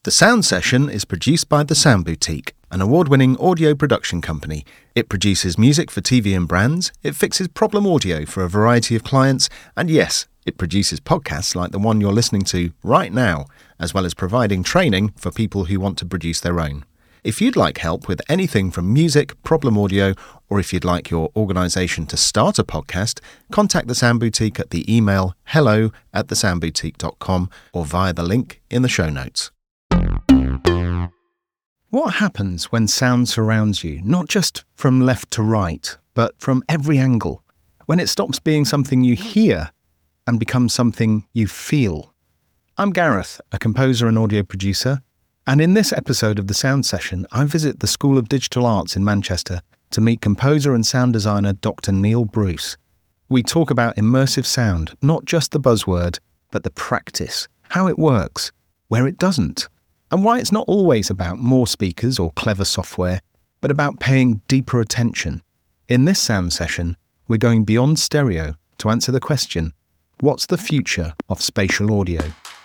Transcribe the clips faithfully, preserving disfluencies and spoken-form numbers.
The Sound Session is produced by The Sound Boutique, an award-winning audio production company. It produces music for T V and brands, it fixes problem audio for a variety of clients, and yes, it produces podcasts like the one you're listening to right now, as well as providing training for people who want to produce their own. If you'd like help with anything from music, problem audio, or if you'd like your organisation to start a podcast, contact The Sound Boutique at the email hello at the sound boutique dot com or via the link in the show notes. What happens when sound surrounds you, not just from left to right, but from every angle? When it stops being something you hear and becomes something you feel? I'm Gareth, a composer and audio producer, and in this episode of The Sound Session, I visit the School of Digital Arts in Manchester to meet composer and sound designer Doctor Neil Bruce. We talk about immersive sound, not just the buzzword, but the practice, how it works, where it doesn't, and why it's not always about more speakers or clever software, but about paying deeper attention. In this sound session, we're going beyond stereo to answer the question, what's the future of spatial audio?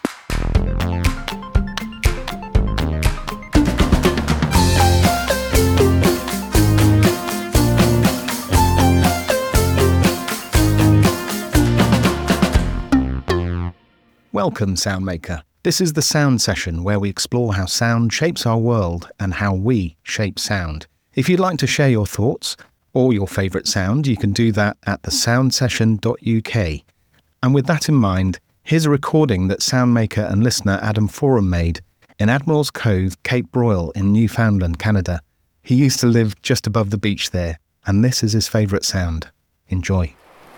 Welcome, Soundmaker. This is the Sound Session, where we explore how sound shapes our world and how we shape sound. If you'd like to share your thoughts or your favourite sound, you can do that at the sound session dot U K. And with that in mind, here's a recording that soundmaker and listener Adam Forum made in Admiral's Cove, Cape Broyle in Newfoundland, Canada. He used to live just above the beach there, and this is his favourite sound. Enjoy.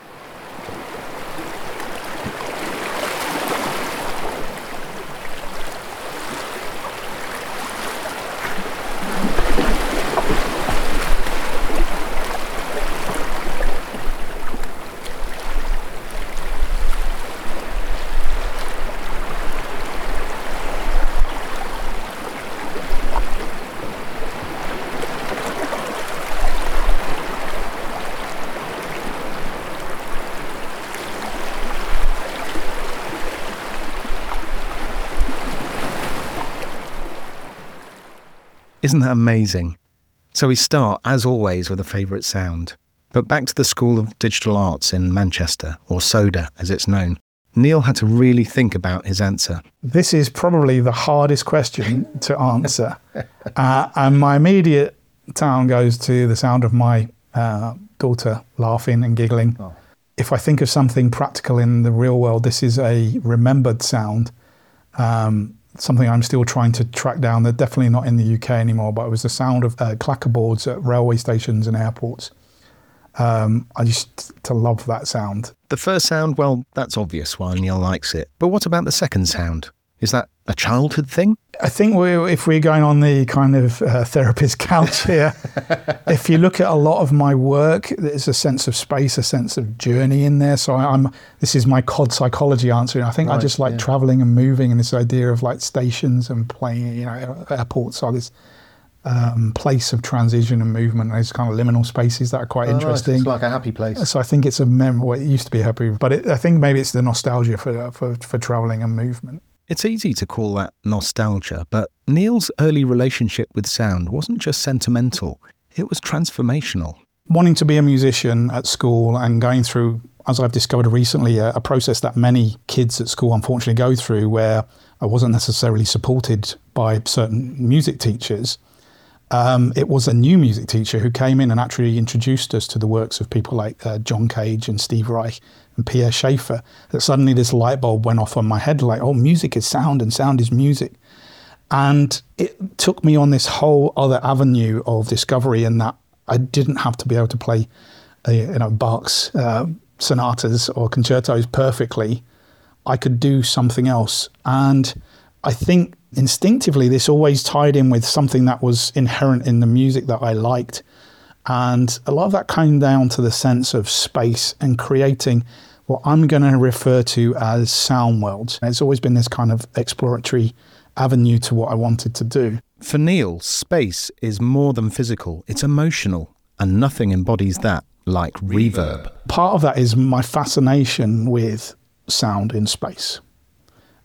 Isn't that amazing? So we start, as always, with a favourite sound. But back to the School of Digital Arts in Manchester, or SODA as it's known. Neil had to really think about his answer. This is probably the hardest question to answer. uh, and my immediate sound goes to the sound of my uh, daughter laughing and giggling. Oh. If I think of something practical in the real world, this is a remembered sound. Um, something I'm still trying to track down. They're definitely not in the U K anymore, but it was the sound of uh, clackerboards at railway stations and airports. Um, I used to love that sound. The first sound, well, that's obvious why Neil likes it. But what about the second sound? Is that a childhood thing? I think we're, if we're going on the kind of uh, therapist couch here, if you look at a lot of my work, there's a sense of space, a sense of journey in there. So I'm, this is my cod psychology answer. I think right, I just like yeah. traveling and moving, and this idea of like stations and playing, you know, airports are this um, place of transition and movement. Those kind of liminal spaces that are quite oh, interesting. Right. It's like a happy place. So I think it's a memory. Well, it used to be a happy, but it, I think maybe it's the nostalgia for for, for traveling and movement. It's easy to call that nostalgia, but Neil's early relationship with sound wasn't just sentimental, it was transformational. Wanting to be a musician at school and going through, as I've discovered recently, a, a process that many kids at school unfortunately go through, where I wasn't necessarily supported by certain music teachers. Um, it was a new music teacher who came in and actually introduced us to the works of people like uh, John Cage and Steve Reich and Pierre Schaeffer, that suddenly this light bulb went off on my head, like, oh, music is sound and sound is music. And it took me on this whole other avenue of discovery, in that I didn't have to be able to play uh, you know, Bach's uh, sonatas or concertos perfectly. I could do something else. And I think instinctively this always tied in with something that was inherent in the music that I liked. And a lot of that came down to the sense of space and creating what I'm going to refer to as sound worlds. And it's always been this kind of exploratory avenue to what I wanted to do. For Neil, space is more than physical, it's emotional, and nothing embodies that like reverb. Part of that is my fascination with sound in space.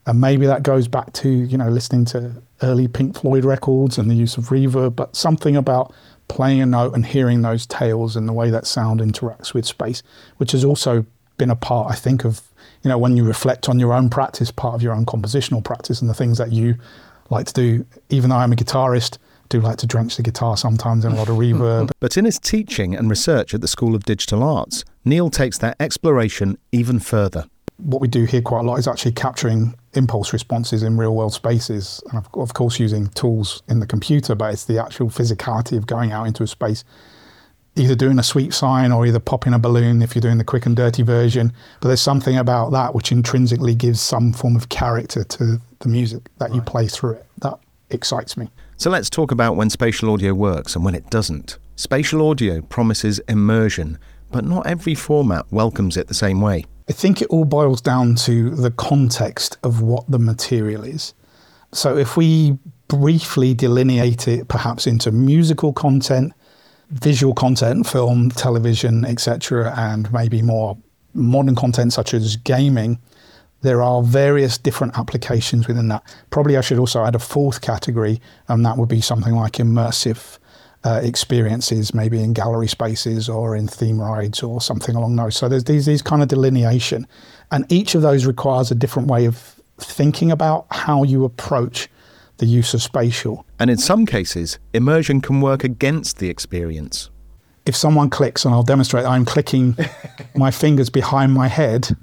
And maybe that goes back to, you know, listening to early Pink Floyd records and the use of reverb, but something about playing a note and hearing those tails and the way that sound interacts with space, which has also been a part, I think, of, you know, when you reflect on your own practice, part of your own compositional practice and the things that you like to do. Even though I'm a guitarist, I do like to drench the guitar sometimes in a lot of reverb. But in his teaching and research at the School of Digital Arts, Neil takes that exploration even further. What we do here quite a lot is actually capturing impulse responses in real world spaces, and of, of course using tools in the computer, but it's the actual physicality of going out into a space, either doing a sweep sign or either popping a balloon if you're doing the quick and dirty version. But there's something about that which intrinsically gives some form of character to the music that you play through it. That excites me. So let's talk about when spatial audio works and when it doesn't. Spatial audio promises immersion, but not every format welcomes it the same way. I think it all boils down to the context of what the material is. So if we briefly delineate it perhaps into musical content, visual content, film, television, et cetera, and maybe more modern content such as gaming, there are various different applications within that. Probably I should also add a fourth category, and that would be something like immersive uh, experiences, maybe in gallery spaces or in theme rides or something along those. So there's these, these kind of delineation, and each of those requires a different way of thinking about how you approach the use of spatial. And in some cases, immersion can work against the experience. If someone clicks, and I'll demonstrate, I'm clicking my fingers behind my head.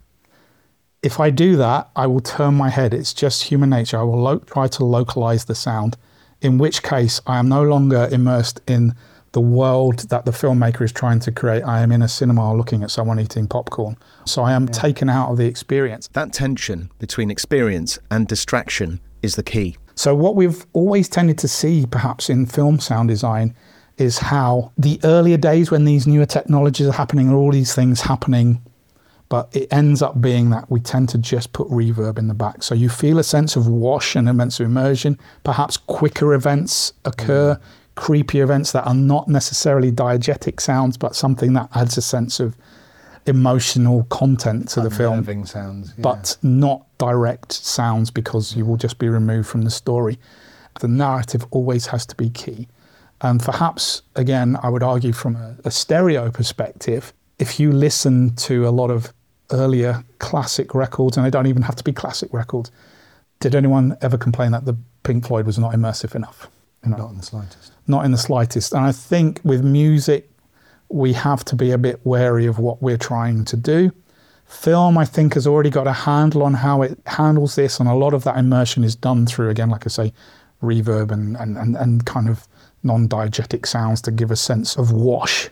If I do that, I will turn my head. It's just human nature. I will lo- try to localize the sound, in which case I am no longer immersed in the world that the filmmaker is trying to create. I am in a cinema looking at someone eating popcorn. So I am yeah. taken out of the experience. That tension between experience and distraction is the key. So what we've always tended to see perhaps in film sound design is how the earlier days when these newer technologies are happening and all these things happening, but it ends up being that we tend to just put reverb in the back. So you feel a sense of wash and a sense of immersion. Perhaps quicker events occur, mm. creepy events that are not necessarily diegetic sounds, but something that adds a sense of emotional content to the film. sounds, yeah. But not direct sounds, because you will just be removed from the story. The narrative always has to be key. And perhaps, again, I would argue from a, a stereo perspective, if you listen to a lot of earlier classic records, and they don't even have to be classic records, did anyone ever complain that the Pink Floyd was not immersive enough? You know, not in the slightest. Not in the slightest. And I think with music, we have to be a bit wary of what we're trying to do. Film, I think, has already got a handle on how it handles this, and a lot of that immersion is done through, again, like I say, reverb and, and, and, and kind of non-diegetic sounds to give a sense of wash.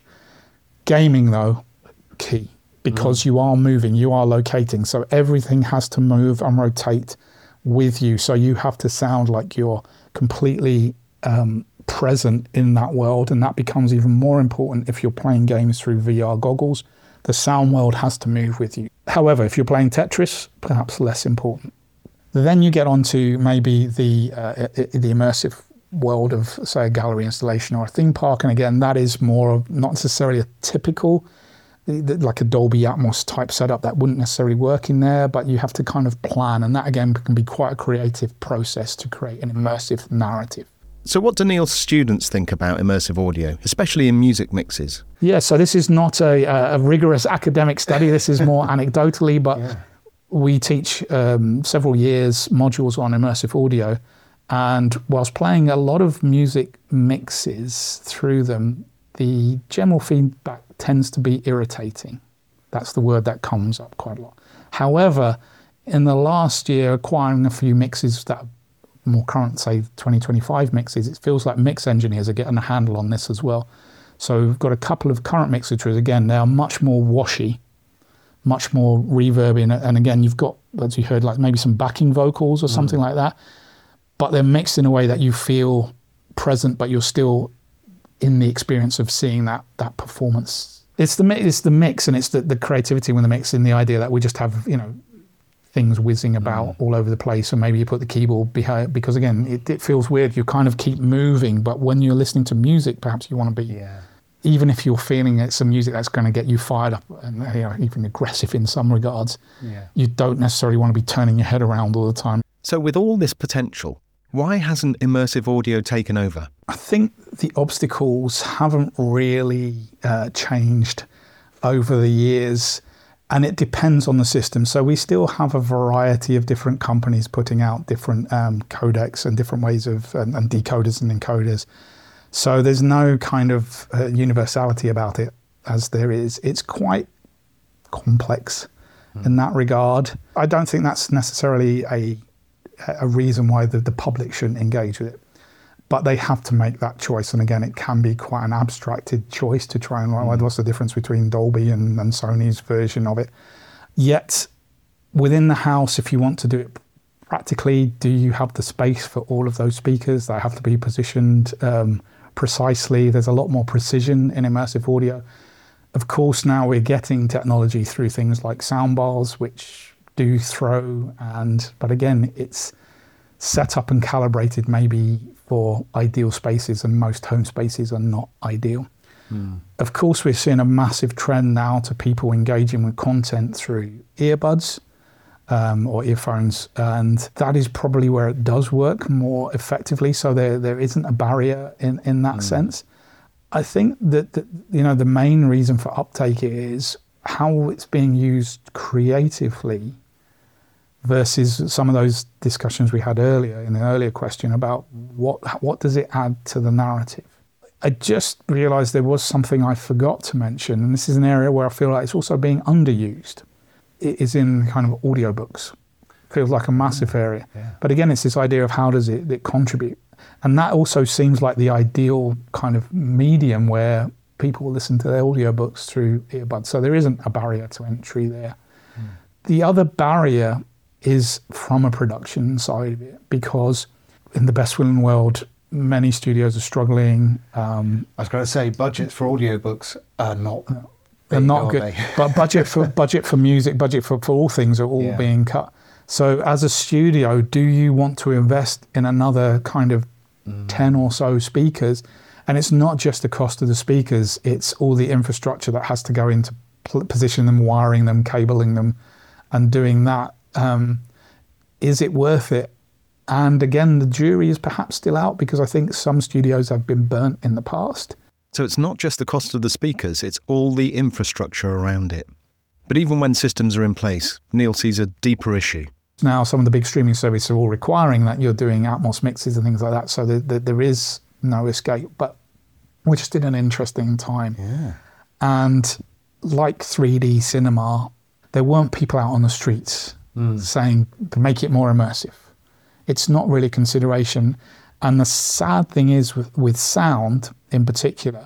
Gaming, though, key, because mm. you are moving, you are locating, so everything has to move and rotate with you. So you have to sound like you're completely um, present in that world, and that becomes even more important if you're playing games through V R goggles. The sound world has to move with you. However, if you're playing Tetris, perhaps less important. Then you get onto maybe the uh, the immersive world of, say, a gallery installation or a theme park, and again, that is more of not necessarily a typical, like a Dolby Atmos type setup that wouldn't necessarily work in there, but you have to kind of plan, and that again can be quite a creative process to create an immersive narrative. So what do Neil's students think about immersive audio, especially in music mixes? Yeah, so this is not a, a rigorous academic study. This is more anecdotally, but yeah. we teach um, several years modules on immersive audio. And whilst playing a lot of music mixes through them, the general feedback tends to be irritating. That's the word that comes up quite a lot. However, in the last year, acquiring a few mixes that are more current, say twenty twenty-five mixes, it feels like mix engineers are getting a handle on this as well. So we've got a couple of current mixatures. Again, they are much more washy, much more reverb in it. And again, you've got, as you heard, like maybe some backing vocals or mm. something like that. But they're mixed in a way that you feel present, but you're still in the experience of seeing that that performance. It's the it's the mix, and it's the, the creativity when the mix, in the idea that we just have, you know, things whizzing about mm. all over the place, and maybe you put the keyboard behind, because again, it, it feels weird. You kind of keep moving, but when you're listening to music, perhaps you want to be yeah. even if you're feeling it's some music that's going to get you fired up and, you know, even aggressive in some regards, yeah. you don't necessarily want to be turning your head around all the time. So with all this potential, why hasn't immersive audio taken over? I think the obstacles haven't really uh, changed over the years, and it depends on the system. So we still have a variety of different companies putting out different um, codecs and different ways of, and, and decoders and encoders. So there's no kind of uh, universality about it as there is. It's quite complex mm. in that regard. I don't think that's necessarily a a reason why the, the public shouldn't engage with it. But they have to make that choice. And again, it can be quite an abstracted choice to try and, like, what's the difference between Dolby and, and Sony's version of it? Yet, within the house, if you want to do it practically, do you have the space for all of those speakers? They have to be positioned um, precisely. There's a lot more precision in immersive audio. Of course, now we're getting technology through things like soundbars, which do throw, and but again, it's set up and calibrated maybe for ideal spaces, and most home spaces are not ideal. Mm. Of course, we're seeing a massive trend now to people engaging with content through earbuds um, or earphones, and that is probably where it does work more effectively. So there there isn't a barrier in in that mm. sense. I think that, that you know the main reason for uptake is how it's being used creatively versus some of those discussions we had earlier in the earlier question about what what does it add to the narrative. I just realized there was something I forgot to mention, and this is an area where I feel like it's also being underused. It is in kind of audiobooks. Feels like a massive area. Yeah. But again, it's this idea of how does it, it contribute? And that also seems like the ideal kind of medium where people will listen to their audiobooks through earbuds. So there isn't a barrier to entry there. Mm. The other barrier is from a production side of it, because in the best will in the world, many studios are struggling. Um, I was going to say budgets for audiobooks are not no, they're big, not good, they? But budget for budget for music, budget for, for all things are all yeah. being cut. So as a studio, do you want to invest in another kind of mm. ten or so speakers? And it's not just the cost of the speakers, it's all the infrastructure that has to go into positioning them, wiring them, cabling them, and doing that. Um, is it worth it? And again, the jury is perhaps still out, because I think some studios have been burnt in the past. So it's not just the cost of the speakers, it's all the infrastructure around it. But even when systems are in place, Neil sees a deeper issue. Now some of the big streaming services are all requiring that you're doing Atmos mixes and things like that, so there, there is no escape. But we're just in an interesting time. Yeah. And like three D cinema, there weren't people out on the streets Mm. saying to make it more immersive. It's not really consideration. And the sad thing is with, with sound in particular,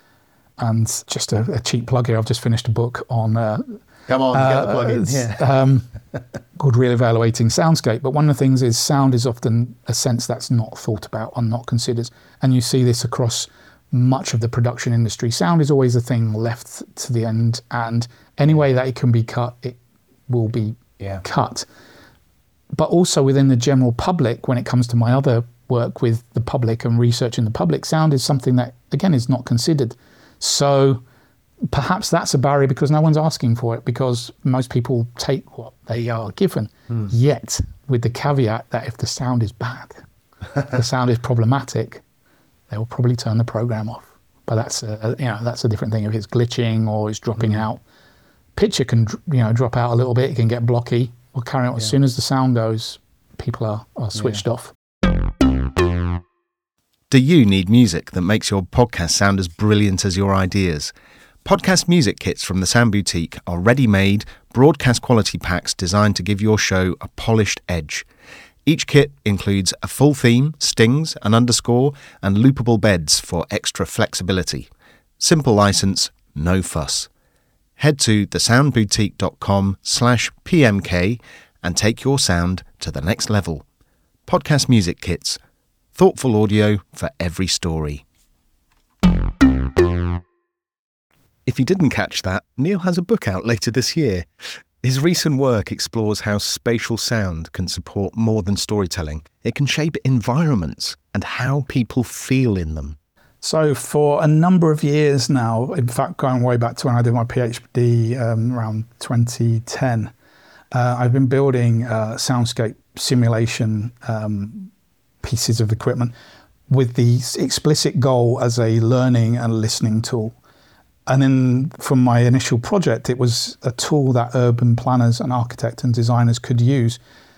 and just a, a cheap plug here, I've just finished a book on uh, come on, uh, get the plug in. Yeah. um, called Re-Evaluating Soundscape. But one of the things is sound is often a sense that's not thought about and not considered. And you see this across much of the production industry. Sound is always a thing left to the end, and any way that it can be cut, it will be Yeah. cut. But also within the general public, when it comes to my other work with the public and research in the public, sound is something that, again, is not considered. So perhaps that's a barrier, because no one's asking for it, because most people take what they are given. Mm. Yet, with the caveat that if the sound is bad, if the sound is problematic, they will probably turn the program off. But that's a, a, you know, that's a different thing if it's glitching or it's dropping mm. out. Picture can, you know, drop out a little bit. It can get blocky. We'll carry on. Yeah. As soon as the sound goes, people are, are switched yeah. off. Do you need music that makes your podcast sound as brilliant as your ideas? Podcast music kits from the Sound Boutique are ready-made, broadcast quality packs designed to give your show a polished edge. Each kit includes a full theme, stings, an underscore, and loopable beds for extra flexibility. Simple license, no fuss. Head to thesoundboutique.com slash PMK and take your sound to the next level. Podcast music kits. Thoughtful audio for every story. If you didn't catch that, Neil has a book out later this year. His recent work explores how spatial sound can support more than storytelling. It can shape environments and how people feel in them. So for a number of years now, in fact, going way back to when I did my PhD um, around twenty ten, uh, I've been building uh, soundscape simulation um, pieces of equipment with the explicit goal as a learning and listening tool. And then from my initial project, it was a tool that urban planners and architects and designers could use,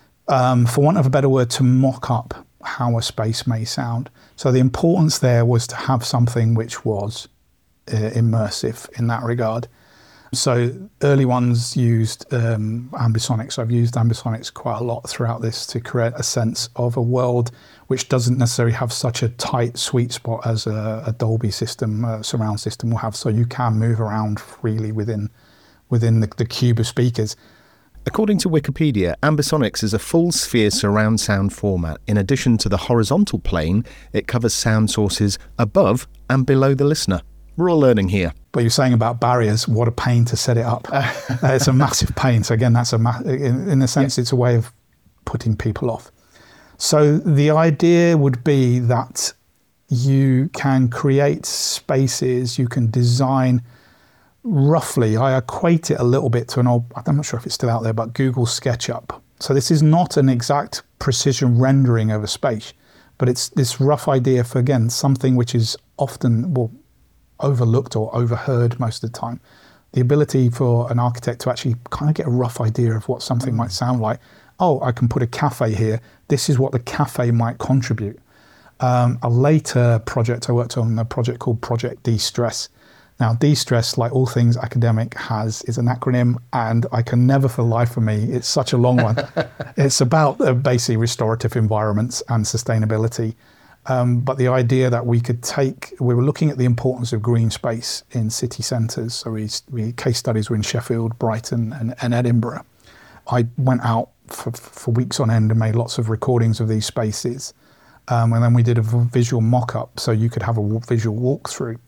um, for want of a better word, to mock up how a space may sound. So the importance there was to have something which was uh, immersive in that regard. So early ones used um, ambisonics. I've used ambisonics quite a lot throughout this to create a sense of a world which doesn't necessarily have such a tight sweet spot as a, a Dolby system, a surround system will have. So you can move around freely within within the, the cube of speakers. According to Wikipedia, ambisonics is a full sphere surround sound format. In addition to the horizontal plane, it covers sound sources above and below the listener. We're all learning here. But you're saying about barriers, what a pain to set it up. uh, it's a massive pain. So again, that's a ma- in, in a sense, yeah. It's a way of putting people off. So the idea would be that you can create spaces, you can design roughly, I equate it a little bit to an old, I'm not sure if it's still out there, but Google SketchUp. So this is not an exact precision rendering of a space, but it's this rough idea for, again, something which is often, well, overlooked or overheard most of the time. The ability for an architect to actually kind of get a rough idea of what something mm. might sound like. Oh, I can put a cafe here. This is what the cafe might contribute. Um, a later project I worked on, a project called Project De-Stress. Now, De-Stress, like all things academic, has is an acronym, and I can never for the life of me, it's such a long one. It's about uh, basically restorative environments and sustainability. Um, but the idea that we could take, we were looking at the importance of green space in city centres. So we, we case studies were in Sheffield, Brighton, and, and Edinburgh. I went out for, for weeks on end and made lots of recordings of these spaces. Um, and then we did a visual mock-up so you could have a visual walkthrough.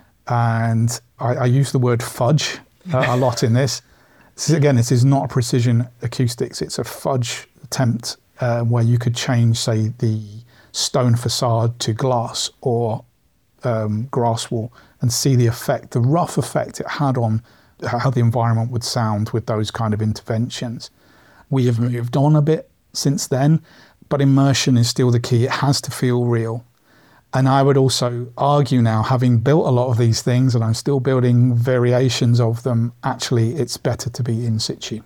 And I, I use the word fudge uh, a lot in this. This is, again, this is not precision acoustics. It's a fudge attempt uh, where you could change, say, the stone facade to glass or um, grass wall and see the effect, the rough effect it had on how the environment would sound with those kind of interventions. We have moved on a bit since then, but immersion is still the key. It has to feel real. And I would also argue now, having built a lot of these things, and I'm still building variations of them, actually it's better to be in situ.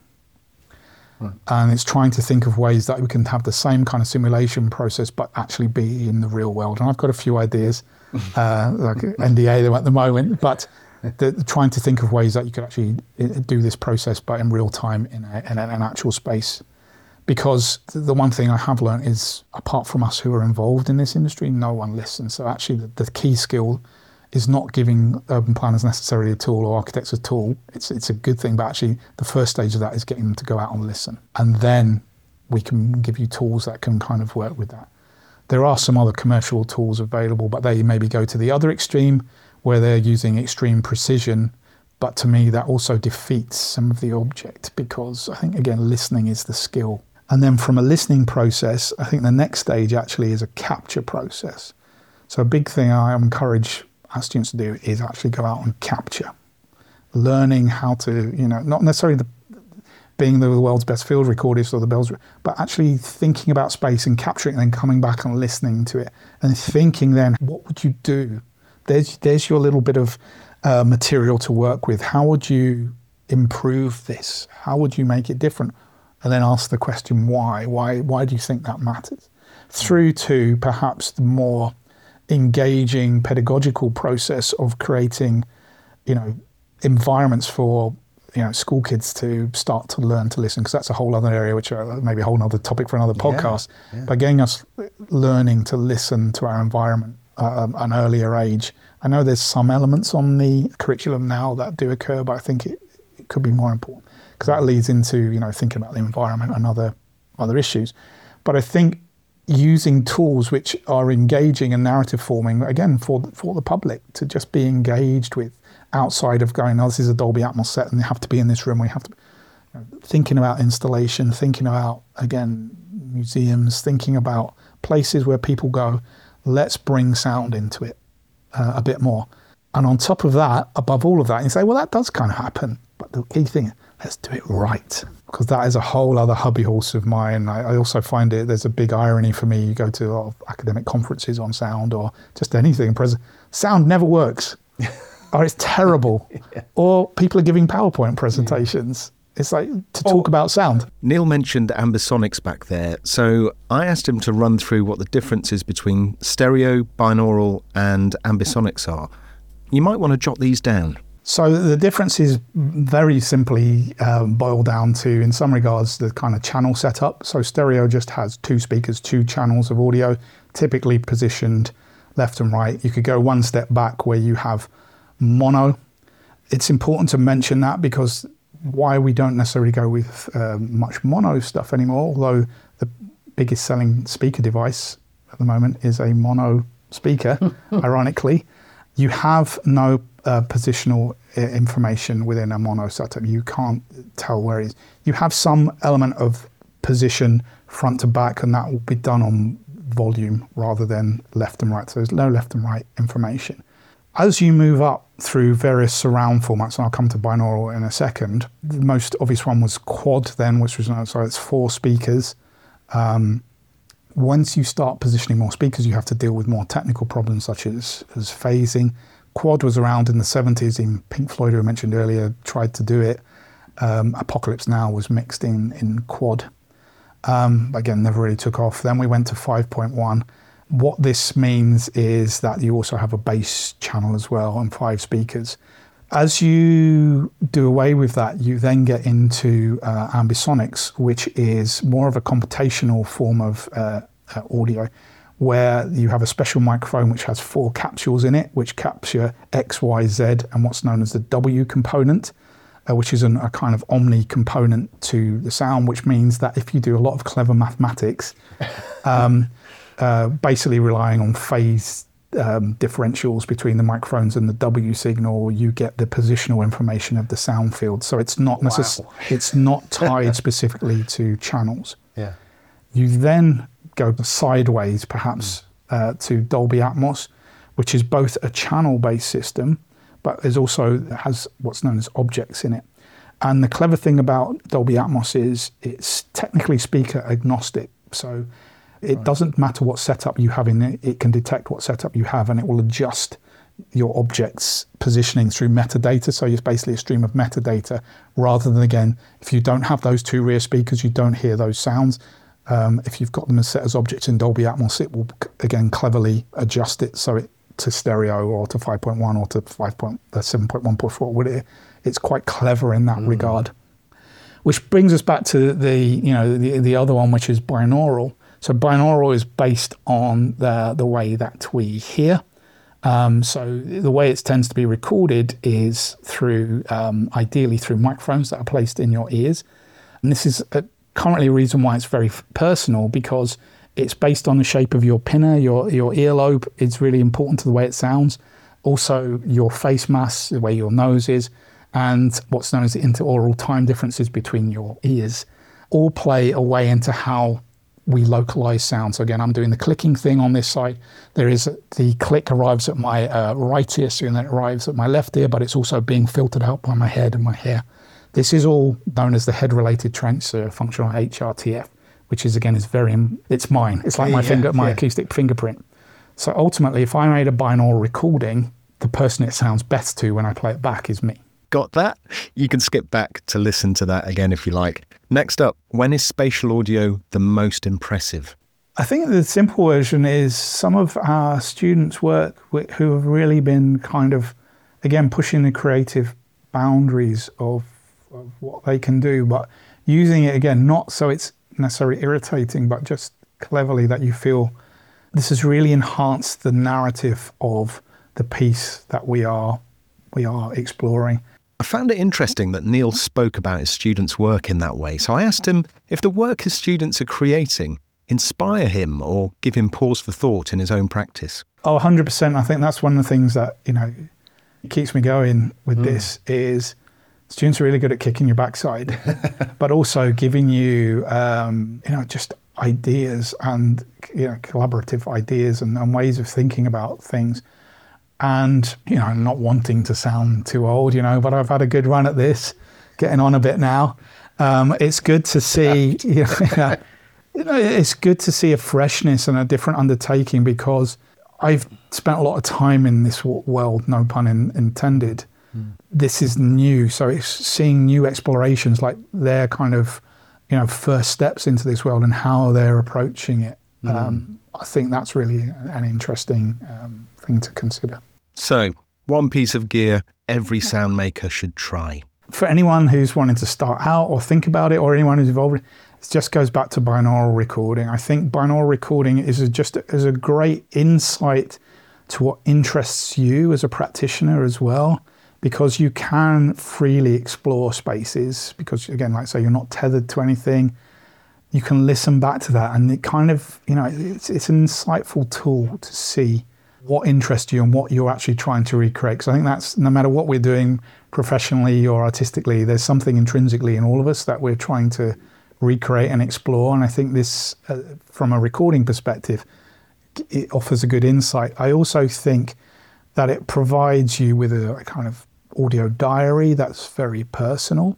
Right. And it's trying to think of ways that we can have the same kind of simulation process, but actually be in the real world. And I've got a few ideas, uh, like N D A them at the moment, but the, trying to think of ways that you could actually do this process, but in real time in, a, in an actual space. Because the one thing I have learned is, apart from us who are involved in this industry, no one listens. So actually the, the key skill is not giving urban planners necessarily a tool or architects a tool. It's it's a good thing, but actually the first stage of that is getting them to go out and listen. And then we can give you tools that can kind of work with that. There are some other commercial tools available, but they maybe go to the other extreme where they're using extreme precision. But to me, that also defeats some of the object, because I think, again, listening is the skill. And then from a listening process, I think the next stage actually is a capture process. So a big thing I encourage our students to do is actually go out and capture. Learning how to, you know, not necessarily the, being the world's best field recordist or the bells, but actually thinking about space and capturing it and then coming back and listening to it and thinking then, what would you do? There's, there's your little bit of uh, material to work with. How would you improve this? How would you make it different? And then ask the question, why? Why Why do you think that matters? Through to perhaps the more engaging pedagogical process of creating, you know, environments for, you know, school kids to start to learn to listen, because that's a whole other area, which are maybe a whole other topic for another podcast. Yeah, yeah. But getting us learning to listen to our environment at an earlier age. I know there's some elements on the curriculum now that do occur, but I think it, it could be more important. Because that leads into, you know, thinking about the environment and other other issues. But I think using tools which are engaging and narrative forming, again, for the, for the public to just be engaged with, outside of going, oh, this is a Dolby Atmos set and they have to be in this room. We have to, you know, thinking about installation, thinking about, again, museums, thinking about places where people go, let's bring sound into it. uh, a bit more. And on top of that, above all of that, you say, well, that does kind of happen. But the key thing, let's do it right. Because that is a whole other hubby horse of mine. I, I also find it, there's a big irony for me. You go to a lot of academic conferences on sound or just anything. Pres- sound never works. Or it's terrible. Yeah. Or people are giving PowerPoint presentations. Yeah. It's like to talk oh, about sound. Neil mentioned ambisonics back there. So I asked him to run through what the differences between stereo, binaural and ambisonics are. You might want to jot these down. So the differences very simply um, boil down to, in some regards, the kind of channel setup. So stereo just has two speakers, two channels of audio, typically positioned left and right. You could go one step back where you have mono. It's important to mention that because why we don't necessarily go with uh, much mono stuff anymore, although the biggest selling speaker device at the moment is a mono speaker, ironically. You have no uh, positional uh, information within a mono setup. You can't tell where it is. You have some element of position front to back, and that will be done on volume rather than left and right. So there's no left and right information. As you move up through various surround formats, and I'll come to binaural in a second, the most obvious one was quad then, which was, so it's four speakers. Um, Once you start positioning more speakers, you have to deal with more technical problems such as, as phasing. Quad was around in the seventies. Even Pink Floyd, who I mentioned earlier, tried to do it. Um, Apocalypse Now was mixed in, in quad. Um, again, never really took off. Then we went to five point one. What this means is that you also have a bass channel as well and five speakers. As you do away with that, you then get into uh, ambisonics, which is more of a computational form of uh, uh, audio, where you have a special microphone which has four capsules in it, which capture X, Y, Z, and what's known as the W component, uh, which is an, a kind of omni component to the sound, which means that if you do a lot of clever mathematics, um, uh, basically relying on phase Um, differentials between the microphones and the W signal, you get the positional information of the sound field. So it's not necess- wow. It's not tied specifically to channels. Yeah. You then go sideways, perhaps, mm. uh, to Dolby Atmos, which is both a channel-based system, but is also has what's known as objects in it. And the clever thing about Dolby Atmos is it's technically speaker agnostic. So it right. doesn't matter what setup you have in it, it can detect what setup you have and it will adjust your object's positioning through metadata. So it's basically a stream of metadata rather than, again, if you don't have those two rear speakers, you don't hear those sounds. Um, if you've got them as set as objects in Dolby Atmos, it will, again, cleverly adjust it so it to stereo or to five point one or to five point, uh, seven point one point four. It, it's quite clever in that mm. regard. Which brings us back to the, you know, the, the other one, which is binaural. So binaural is based on the, the way that we hear. Um, so the way it tends to be recorded is through, um, ideally through microphones that are placed in your ears. And this is a, currently a reason why it's very f- personal, because it's based on the shape of your pinna, your, your earlobe is really important to the way it sounds. Also your face mass, the way your nose is, and what's known as the interaural time differences between your ears all play a way into how we localize sound. So again, I'm doing the clicking thing on this side. There is the click arrives at my uh, right ear, so then it arrives at my left ear, but it's also being filtered out by my head and my hair. This is all known as the head-related transfer function, or H R T F, which is, again, is very, it's mine. It's like my yeah, finger, my yeah. acoustic fingerprint. So ultimately, if I made a binaural recording, the person it sounds best to when I play it back is me. Got that? You can skip back to listen to that again if you like. Next up, when is spatial audio the most impressive? I think the simple version is some of our students' work who have really been kind of, again, pushing the creative boundaries of, of what they can do, but using it, again, not so it's necessarily irritating, but just cleverly that you feel this has really enhanced the narrative of the piece that we are we are exploring. I found it interesting that Neil spoke about his students' work in that way. So I asked him if the work his students are creating inspire him or give him pause for thought in his own practice. Oh, one hundred percent. I think that's one of the things that, you know, keeps me going with mm. this is students are really good at kicking your backside, but also giving you, um, you know, just ideas and, you know, collaborative ideas and, and ways of thinking about things. And, you know, not wanting to sound too old, you know, but I've had a good run at this, getting on a bit now. Um, it's good to see, you know, you know, it's good to see a freshness and a different undertaking, because I've spent a lot of time in this world, no pun in, intended. Mm. This is new. So it's seeing new explorations, like their kind of, you know, first steps into this world and how they're approaching it. Mm. Um, I think that's really an interesting um, thing to consider. So, one piece of gear every sound maker should try. For anyone who's wanting to start out or think about it, or anyone who's involved, it just goes back to binaural recording. I think binaural recording is a, just a, is a great insight to what interests you as a practitioner as well, because you can freely explore spaces, because again, like I say, you're not tethered to anything. You can listen back to that, and it kind of, you know, it's, it's an insightful tool to see what interests you and what you're actually trying to recreate. Because I think that's, no matter what we're doing professionally or artistically, there's something intrinsically in all of us that we're trying to recreate and explore. And I think this, uh, from a recording perspective, it offers a good insight. I also think that it provides you with a, a kind of audio diary that's very personal.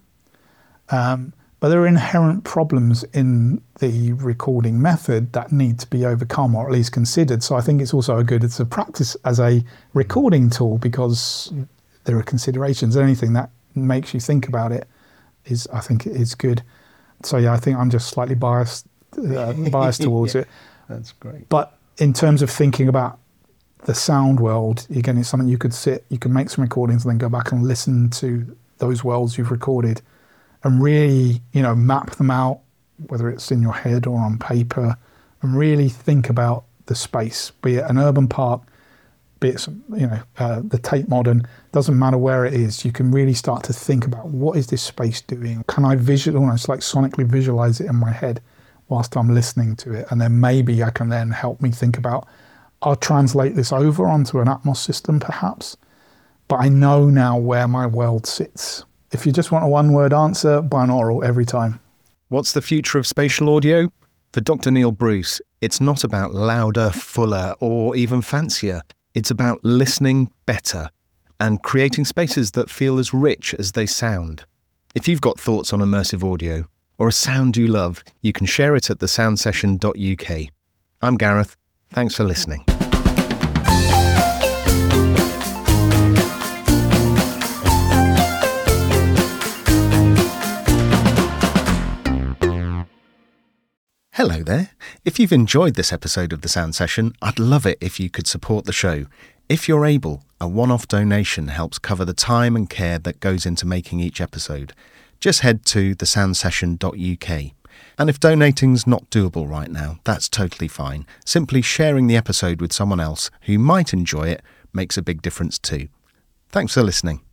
Um, But there are inherent problems in the recording method that need to be overcome, or at least considered. So I think it's also a good, it's a practice as a recording tool, because there are considerations. Anything that makes you think about it is, I think, is good. So yeah, I think I'm just slightly biased, uh, biased towards yeah, it. That's great. But in terms of thinking about the sound world, again, it's something you could sit, you can make some recordings and then go back and listen to those worlds you've recorded, and really, you know, map them out, whether it's in your head or on paper, and really think about the space, be it an urban park, be it, some, you know, uh, the Tate Modern, doesn't matter where it is. You can really start to think about, what is this space doing? Can I visual, almost like sonically visualize it in my head whilst I'm listening to it? And then maybe I can then help me think about, I'll translate this over onto an Atmos system perhaps, but I know now where my world sits. If you just want a one-word answer, binaural every time. What's the future of spatial audio? For Doctor Neil Bruce, it's not about louder, fuller, or even fancier. It's about listening better and creating spaces that feel as rich as they sound. If you've got thoughts on immersive audio or a sound you love, you can share it at the sound session dot U K. I'm Gareth. Thanks for listening. Hello there. If you've enjoyed this episode of The Sound Session, I'd love it if you could support the show. If you're able, a one-off donation helps cover the time and care that goes into making each episode. Just head to the sound session dot U K. And if donating's not doable right now, that's totally fine. Simply sharing the episode with someone else who might enjoy it makes a big difference too. Thanks for listening.